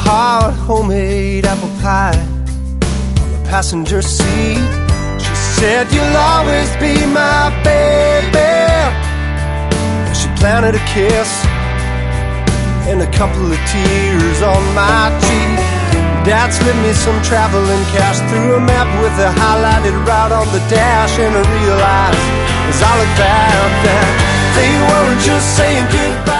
hot homemade apple pie on the passenger seat. She said, "You'll always be my baby." And she planted a kiss and a couple of tears on my cheek. Dad slipped me some traveling cash through a map with a highlighted route on the dash, and I realized as I looked back that they weren't just saying goodbye.